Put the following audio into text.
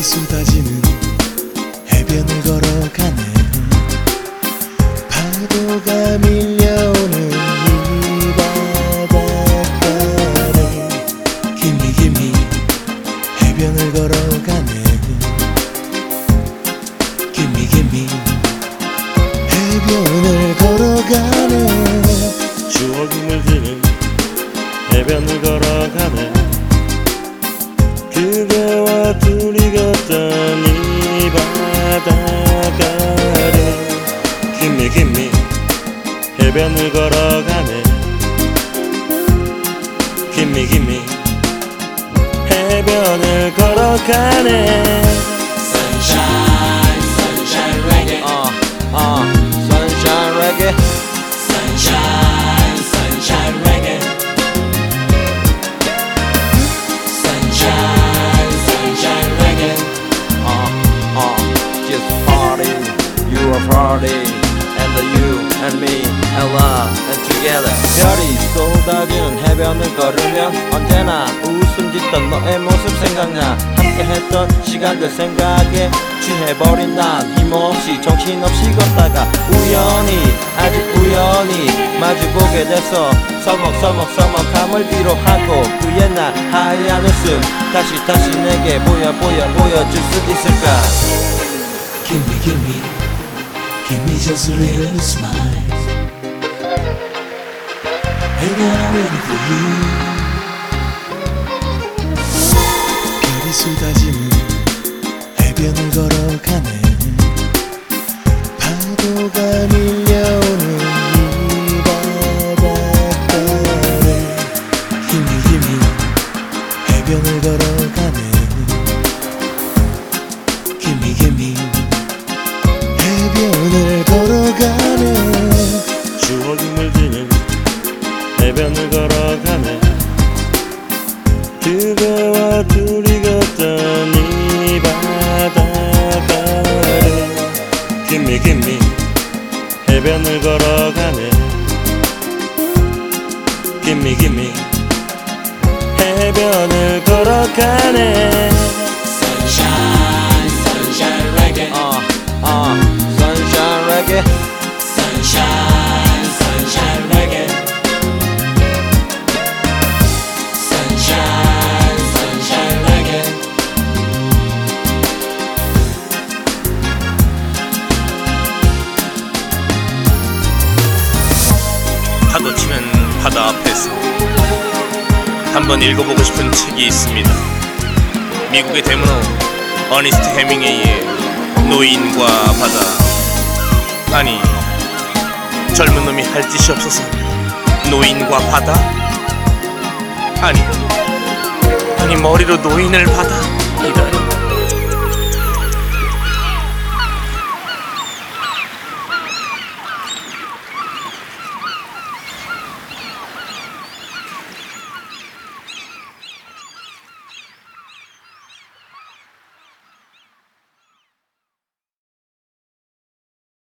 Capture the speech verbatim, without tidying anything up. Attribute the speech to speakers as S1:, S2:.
S1: 쏟아지는 해변을 걸어가네. 파도가 밀려오는 이 바닷가를 기미 기미 해변을 걸어가네. 기미 기미 해변을 걸어가네.
S2: 추억이 물드는 해변을 걸어가네. 그대와 둘이 걷던 이 바닷가를 기미 기미 해변을 걸어가네. 기미 기미 해변을 걸어가네.
S3: Sunshine, sunshine reggae.
S4: Uh, uh, sunshine reggae.
S3: Sunshine, sunshine reggae. Sunshine, sunshine reggae.
S4: Uh, uh, just party, you are party, and the you and me, and love, and together. 별이 쏟아지는 해변을 걸으면 언제나 웃음 짓던 너의 모습 생각나. 함께 했던 시간들 생각에 취해버린 난 힘없이 정신없이 걷다가 우연히 아주 우연히 마주보게 돼서 서먹서먹서먹함을 뒤로하고 그 옛날 하얀 웃음 다시 다시 내게 보여 보여 보여줄 수 있을까.
S1: Give me, give me, give me just a little smile. Baby, I'm waiting for you. 별이 쏟아지는 해변을 걸어가네. 파도가 밀려오는 이 바닷가를 힘이 힘이 해변을 걸어가네. 기미 기미 해변을 걸어가네.
S2: 추억이 물드는 해변을 걸어가네. 그대와 둘이 걷던 이 바닷가를 기미 기미 해변을 걸어가네. 기미 기미 해변을 걸어가네.
S3: Sunshine, sunshine reggae.
S4: Uh, uh, sunshine reggae.
S3: Sunshine, sunshine reggae. Sunshine, sunshine reggae.
S5: 파도 치는 바다 앞에서 한번 읽어보고 싶은 책이 있습니다. 미국의 대문호 어니스트 해밍웨이의 노인과 바다. 아니, 젊은 놈이 할 짓이 없어서 노인과 바다? 아니, 아니 머리로 노인을 받아? 이런.